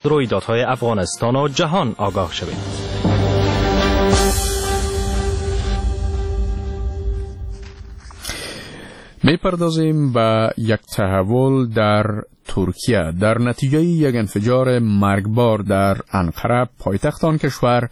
رویدادهای افغانستان و جهان آگاه شوید. میپردازیم به یک تحول در ترکیه. در نتیجه یک انفجار مرگبار در انقره پایتخت آن کشور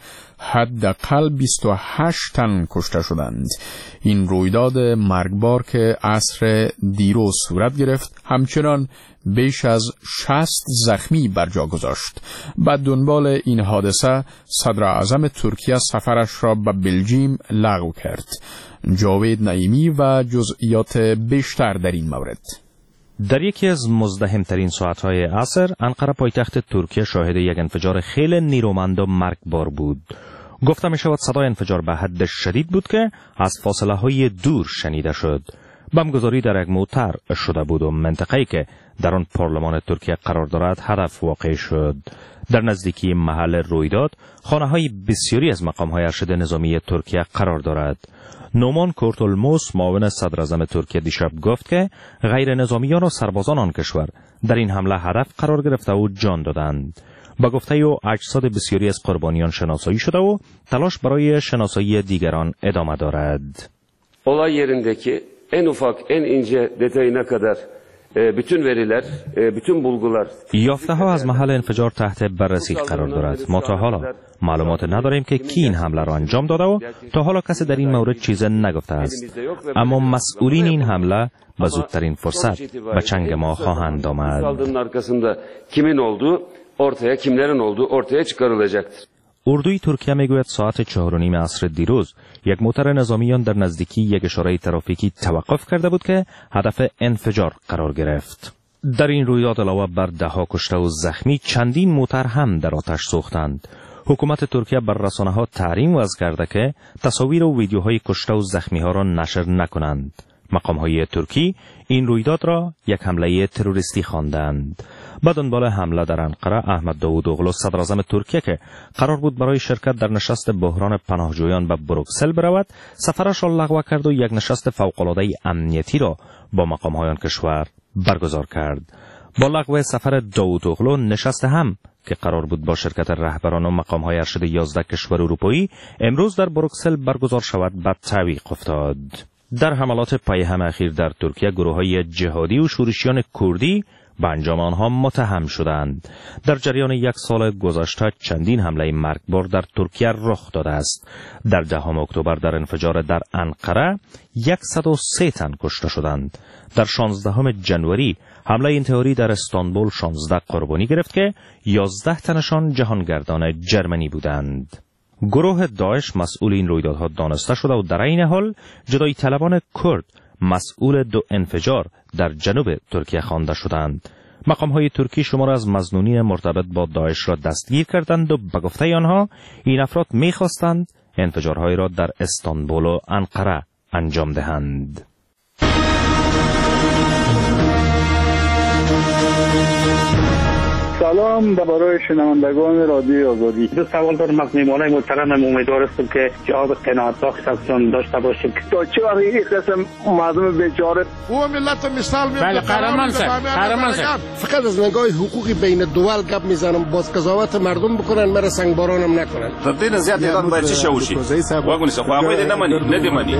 حداقل 28 تن کشته شدند. این رویداد مرگبار که عصر دیروز صورت گرفت همچنان بیش از 60 زخمی بر جا گذاشت. بعد دنبال این حادثه صدر اعظم ترکیه سفرش را به بلژیم لغو کرد. جاوید نعیمی و جزئیات بیشتر در این مورد. در یکی از مزدحم‌ترین ساعت‌های عصر انقره پایتخت ترکیه شاهد یک انفجار خیلی نیرومند و مرگبار بود. گفته می‌شود صدای انفجار به حد شدید بود که از فاصله‌های دور شنیده شد. بمبگذاری در یک موتر شده بود و منطقه‌ای که در آن پارلمان ترکیه قرار دارد هدف واقع شد. در نزدیکی محل رویداد خانه‌های بسیاری از مقام‌های ارشد نظامی ترکیه قرار دارد. نومان کورتولموس معاون صدر اعظم ترکیه دیشب گفت که غیر نظامیان و سربازان آن کشور در این حمله هدف قرار گرفته و جان دادند. با گفته او اجساد بسیاری از قربانیان شناسایی شده و تلاش برای شناسایی دیگران ادامه دارد. olay yerindeki en ufak en ince detayına kadar bütün veriler, bütün bulgular. یافته ها از محل انفجار تحت بررسی قرار دارد. ما تا حالا معلومات نداریم که کی این حمله را انجام داده و تا حالا کسی در این مورد چیز نگفته است. اما مسئولین این حمله به زودترین فرصت به چنگ ما خواهند آمد. kimin olduğu ortaya, kimlerin olduğu ortaya çıkarılacaktır. اردوی ترکیه میگوید ساعت 4:30 عصر دیروز یک موتر نظامیان در نزدیکی یک اشاره ترافیکی توقف کرده بود که هدف انفجار قرار گرفت. در این رویداد علاوه بر 10 کشته و زخمی چندین موتر هم در آتش سوختند. حکومت ترکیه بر رسانه‌ها تحریم وضع کرده که تصاویر و ویدیوهای کشته و زخمی ها را نشر نکنند. مقام‌های ترکی این رویداد را یک حمله تروریستی خواندند. با دنبال حمله در انقره احمد داوودوغلو صدر اعظم ترکیه که قرار بود برای شرکت در نشست بحران پناهجویان به بروکسل برود سفرش را لغو کرد و یک نشست فوق‌العاده امنیتی را با مقام‌های آن کشور برگزار کرد. با لغو سفر داوودوغلو نشست هم که قرار بود با شرکت رهبران و مقام‌های ارشد 11 کشور اروپایی امروز در بروکسل برگزار شود به تعویق افتاد. در حملات پیهم اخیر در ترکیه گروه‌های جهادی و شورشیان کردی به انجام آنها متهم شدند. در جریان یک سال گذشته چندین حمله مرگبار در ترکیه رخ داده است. در 10 اکتبر در انفجار در انقره 103 تن کشته شدند. در 16 جنوری حمله انتحاری در استانبول 16 قربانی گرفت که 11 تنشان جهانگردان جرمنی بودند. گروه داعش مسئول این رویدادها دانسته شده و در این حال جدایی طلبان کرد مسئول 2 انفجار در جنوب ترکیه خوانده شدند. مقام‌های ترکی شمار از مظنونین مرتبط با داعش را دستگیر کردند و به گفته آنها این افراد می‌خواستند انفجارهای را در استانبول و انقره انجام دهند. سلام برای شنوندگان رادیو آزادی. دو سوال دارم از میهمانای محترمم. امیدوار هستم که جواب قناعت بخش ازشون داشته باشیم. تا چه وقت این قسم مردم بیچاره او ملت مثال میاد. بله قهرمان صاحب فقط از نگاه حقوقی بین دول گپ میزنم. باز قضاوت مردم بکنن مرا سنگبارانم نکنن. تا دین زیاد ایران باید چی شوشی واگونی سه خواهی ده نمانی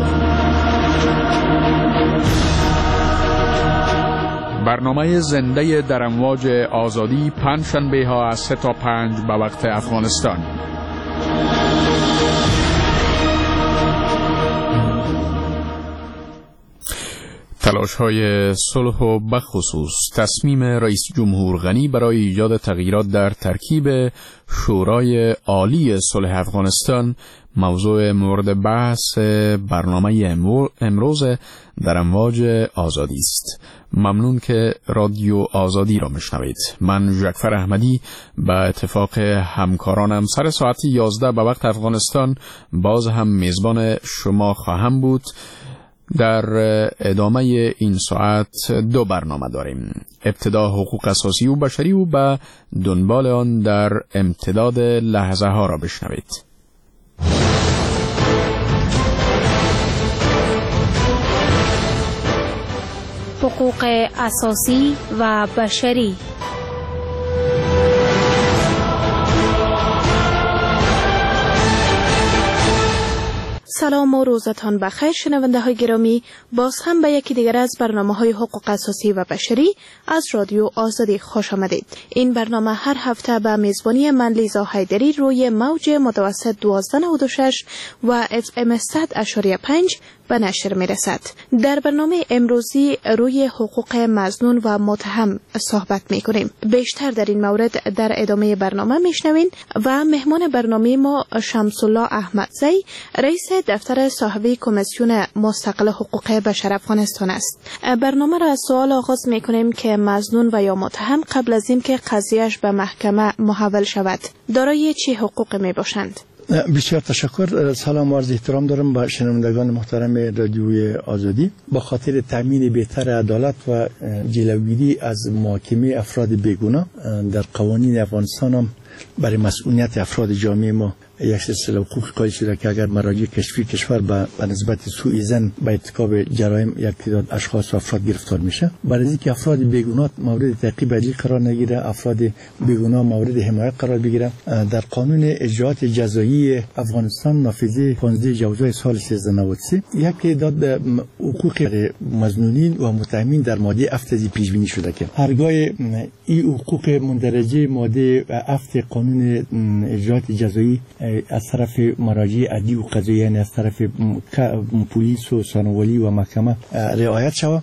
برنامه زنده در امواج آزادی پنجشنبه ها از 3 تا 5 به وقت افغانستان. تلاش های صلح و بخصوص تصمیم رئیس جمهور غنی برای ایجاد تغییرات در ترکیب شورای عالی صلح افغانستان موضوع مورد بحث برنامه امروز در امواج آزادی است. ممنون که رادیو آزادی را میشنوید. من ژکفر احمدی به اتفاق همکارانم سر ساعت 11 به وقت افغانستان باز هم میزبان شما خواهم بود. در ادامه این ساعت 2 برنامه داریم. ابتدا حقوق اساسی و بشری و به دنبال آن در امتداد لحظه ها را بشنوید. حقوق اساسی و بشری سلام و روزتان بخیر شنونده های گرامی، باز هم به یکی دیگر از برنامه های حقوق اساسی و بشری از رادیو آزادی خوش آمدید. این برنامه هر هفته به میزبانی من لیزا حیدری روی موج متوسط 1296 و FM 100.5 به نشر می رسد. در برنامه امروزی روی حقوق مظنون و متهم صحبت می کنیم. بیشتر در این مورد در ادامه برنامه می شنوین و مهمان برنامه ما شمس الله احمدزی، رئیس دفتر صاحبی کمیسیون مستقل حقوق بشر افغانستان است. برنامه را از سوال آغاز می کنیم که مظنون و یا متهم قبل از اینکه قضیهش به محکمه محول شود دارای چه حقوقی می باشند؟ بسیار تشکر. سلام و عرض احترام دارم به شنوندگان محترم رادیوی آزادی. با خاطر تامین بهتر عدالت و جلوگیری از محاکمه افراد بیگناه در قوانین افغانستان هم برای مسئولیت افراد جامعه ما یک سلسله حقوق قائل شده که اگر مراجع کشفی کشور به نسبت سوء ظن به ارتکاب جرایم یک تعداد اشخاص و افراد گرفتار میشه، برای اینکه افراد بیگناه مورد تعقیب عدلی قرار نگیره، افراد بیگناه مورد حمایت قرار بگیره، در قانون اجراءات جزایی افغانستان نافذه 15 جوزای سال 1393 یک تعداد حقوق مظنونین و متهمین در ماده 7 پیش بینی شده که هرگاه این حقوق مندرجه ماده 7 قانون اجراءات جزایی از طرف مراجع عدلی و قضایی، یعنی از طرف پلیس و ثانویه‌ای و محکمه رعایت شود،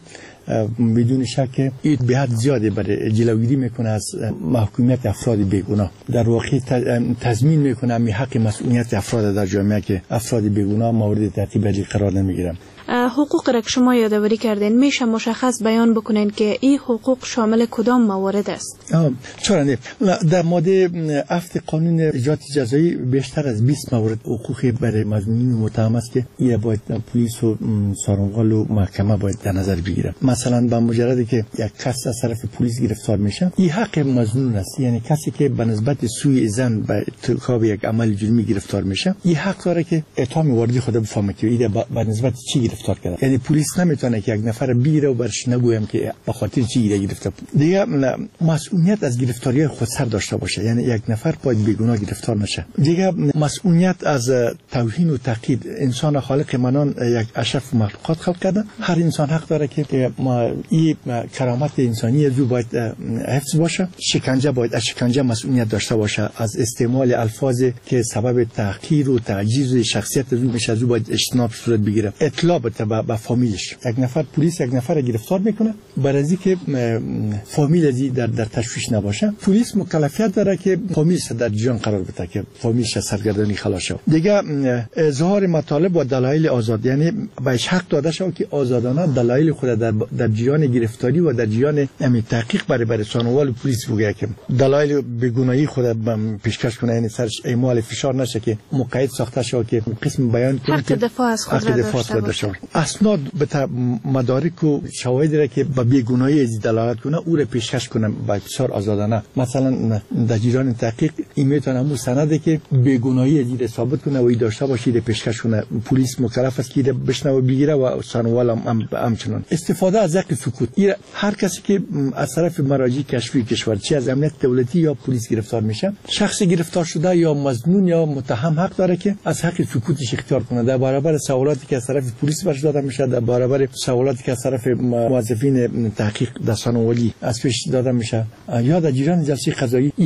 بدون شک این به حد زیاده برای جلوگیری میکنه از محکومیت افراد بیگناه. در واقع تضمین میکنه می حق مسئولیت افراد در جامعه که افراد بیگناه مورد تعقیب عدلی قرار نمیگیرن. حقوق را که شما یادآوری کردین میشه مشخص بیان بکنین که این حقوق شامل کدام موارد است؟ چرا نه؟ در ماده 7 قانون اجراءات جزایی بیشتر از 20 مورد حقوقی برای مظنونین متهم است که این باید پلیس و سارنوال و محکمه باید در نظر بگیره. مثلا با مجردی که یک کس از طرف پلیس گرفتار میشه، این حق مظنون است، یعنی کسی که به نسبت سوء ظن به ارتکاب یک عمل جرمی گرفتار میشه، این حق داره که اتهام واردی خود بفهمه که این به نسبت چی گرفتار کرده. یعنی پلیس نمیتونه که یک نفر بگیره و برش نگویم که به خاطر چی گرفته. دیگه مسئولیت از گرفتاری خودسر داشته باشه، یعنی یک نفر باید بیگناه گرفتار نشه. دیگه مسئولیت از توهین و تهدید. انسان خالق منان یک اشرف مخلوقات خلق کرده، هر انسان حق داره که این کرامت انسانی زو باید حفظ باشه. شکنجه باید از شکنجه مسئولیت داشته باشه، از استعمال الفاظ که سبب تحقیر و تعجیز شخصیت زو میشه زو باید اجتناب صورت بگیره. اطلاع به فامیلش. یک نفر پلیس یک نفر گرفتار میکنه برای اینکه فامیل ازی در تشویش نباشه، پلیس مکلفیت داره که فامیلش در جریان قرار بده که فامیلش سرگردانی خلاص شه. دیگه اظهار مطالب و دلایل آزاد، یعنی بهش حق داده شود که آزادانه دلایل خود در جریان گرفتاری و در جریان تحقیق برای سانوال پلیس بگه که دلایل بیگناهی خود پیشکش کنه، یعنی سرش اعمال فشار نشه که مقید ساخته شه که قسم بیان کنه حق دفاع از خود داشته باشه. اسناد به مدارک و شواهدی را که به بیگناهی از دلالت کنه او را پیشکش کنه با فشار آزادانه. مثلا در جریان تحقیق این میتونه همون سندی که بیگناهی از ثابت کنه و این داشته باشه را پیشکش کنه. پلیس مکلف است که بشنوه بگیره و ثانوال همچنان. استفاده از حق سکوت، هر کسی که از طرف مراجع کشفی کشور چه از امنیت دولتی یا پلیس گرفتار میشه، شخص گرفتار شده یا مظنون یا متهم حق داره که از حق سکوتش اختیار کنه در برابر سوالاتی که از طرف پلیس برش داده میشه، در برابر سوالاتی که از طرف موظفین تحقیق در ثانویه‌ای از پیش داده میشه یا در جریان جلسه قضایی.